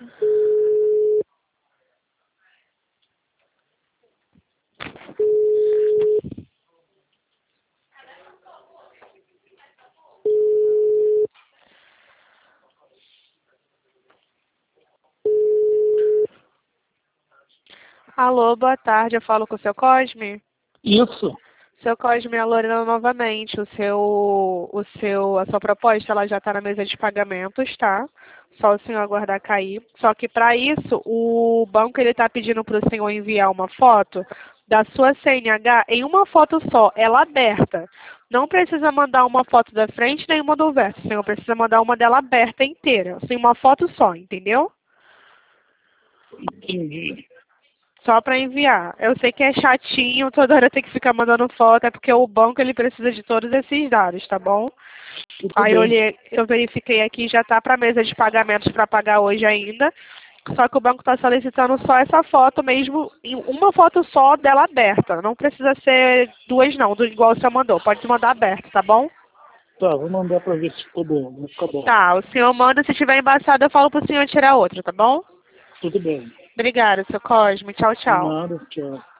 Alô, boa tarde. Eu falo com o seu Cosme? Isso. Seu Cosme, é a Lorena novamente. A sua proposta ela já está na mesa de pagamentos, tá? Só o senhor aguardar cair. Só que para isso, o banco ele está pedindo para o senhor enviar uma foto da sua CNH em uma foto só, ela aberta. Não precisa mandar uma foto da frente nem uma do verso. O senhor precisa mandar uma dela aberta inteira. Assim, uma foto só, entendeu? Entendi. Só para enviar. Eu sei que é chatinho, toda hora tem que ficar mandando foto, é porque o banco ele precisa de todos esses dados, tá bom? Tudo Aí bem. eu verifiquei aqui, já está para a mesa de pagamentos para pagar hoje ainda. Só que o banco está solicitando só essa foto mesmo, em uma foto só dela aberta. Não precisa ser duas não, igual o senhor mandou. Pode mandar aberto, tá bom? Tá, vou mandar pra ver se ficou bom. Não ficar bom. Tá, o senhor manda, se tiver embaçado eu falo pro senhor tirar outra, tá bom? Tudo bem. Obrigada, seu Cosme. Tchau, tchau. Nada, tchau.